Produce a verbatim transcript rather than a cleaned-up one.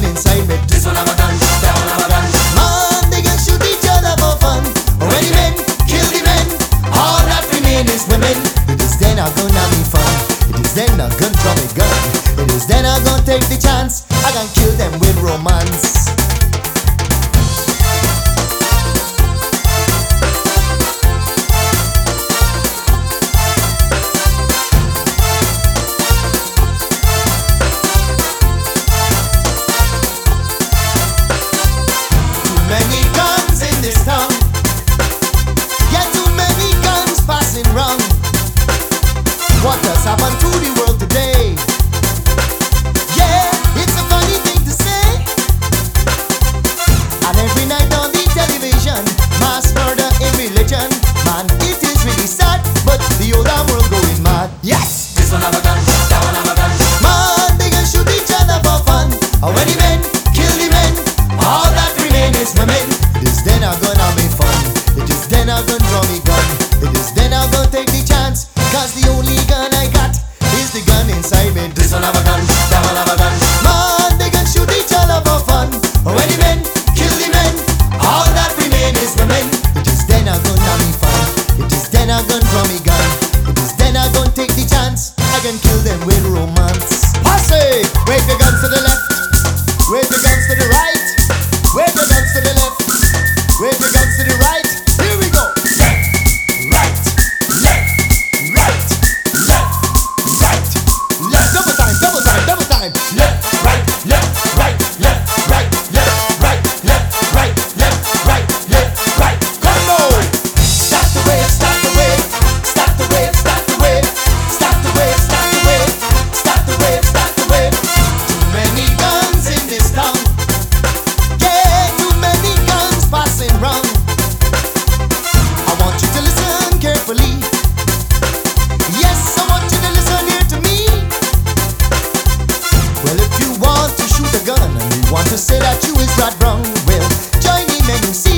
inside me. This one have a gun, that one have a gun. Man, they can shoot each other for fun. When the men kill the men, all that remain is women. It is then I'm gonna be fun. It is then I'm gonna draw a gun. It is then I'm gonna take the chance. I can kill them with romance. Many guns in this town. Yeah, too many guns passing round. What has happened to the world today? Yeah, it's a funny thing to say. And every night on the television, mass murder in religion. Man, it is really sad, but the old damn world going mad. Yes! This one have a gun, that one have a gun. Man, they can shoot each other for fun. And when the men kill the men, all that remain is women. It is then I'm gonna make fun. It is then I'm gonna draw me gun. It is then I'm gonna take the chance. Cause the only gun I got is the gun inside me. This one have a gun, that one have a gun. Man, they can shoot each other for fun. When the men kill the men, all that remain is women. It is then I'm gonna make fun. It is then I'm gonna draw me gun. It is then I'm gonna take the chance. I can kill them with romance. Posse! Wave your guns to the left. Wave your guns to the right. Wave your guns to the left. Wave your guns to the right. Here we go. Left, right, left, right, left, right, left. Double time, double time, double time. Left, right, left, right, left, right, left, right, left, right, left, right, left, right. Come on. Stop the wave, stop the wave, stop the wave, stop the wave, stop the wave, stop the wave, stop the wave, stop the wave. Too many guns in this town. Yeah, too many guns passing round. I want you to listen carefully. Yes, I want you to listen here to me. Well, if you want to shoot a gun and you want to say that you is Rod Brown, well, join me, man, you see.